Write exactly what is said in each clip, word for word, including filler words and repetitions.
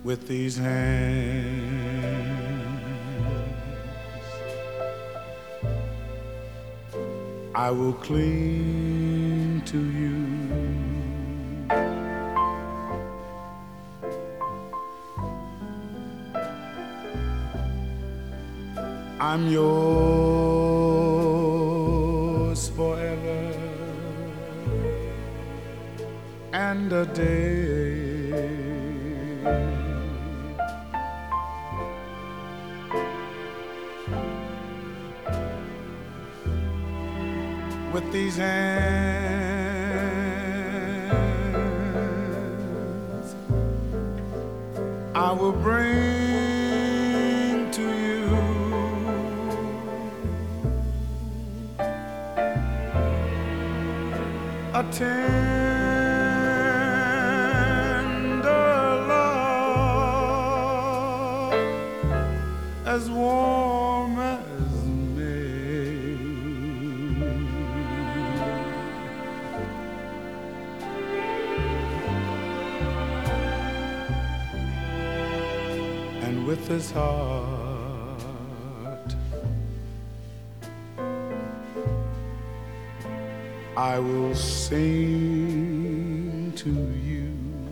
with these hands. I will cling to you. I'm yours forever and a day. With these hands, I will bring to you a tender love as warm as with this heart, I will sing to you.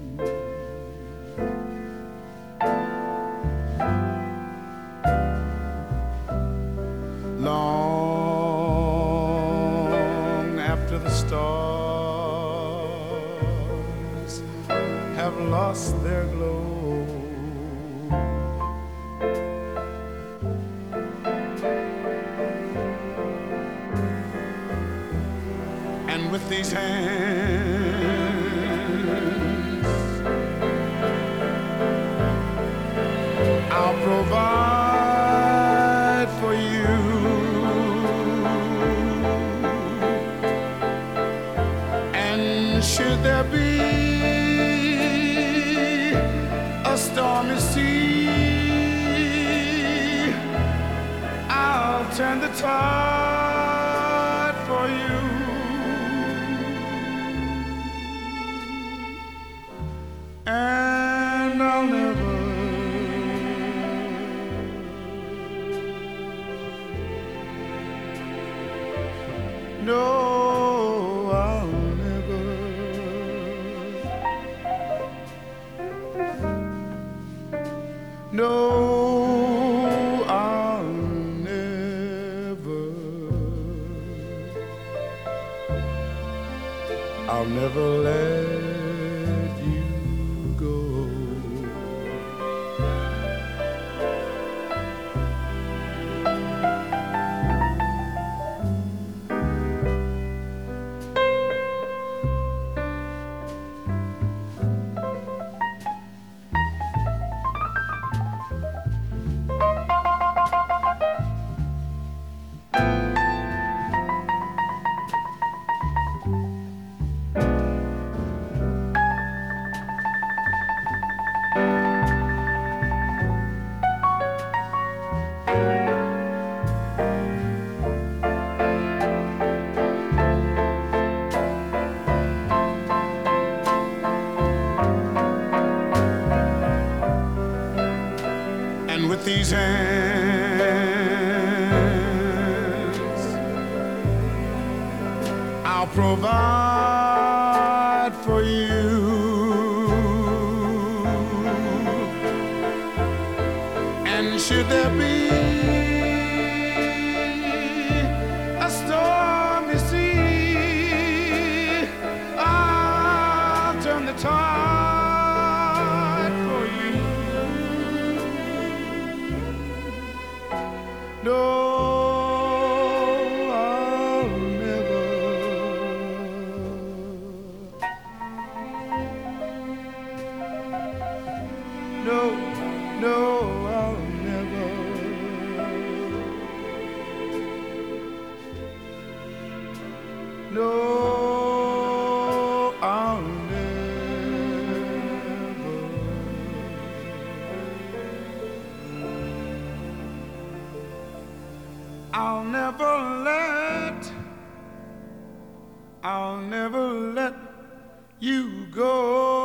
Long after the stars have lost their glow, with these hands, I'll provide for you and should there be a stormy sea, I'll turn the tide for you. And I'll never, no, I'll never, no, I'll never, I'll never let with these hands, I'll provide for you and should there be a stormy sea, I'll turn the tide for you. No, I'll never, no, no, I'll never, no, I'll never, I'll never let, I'll never let you go.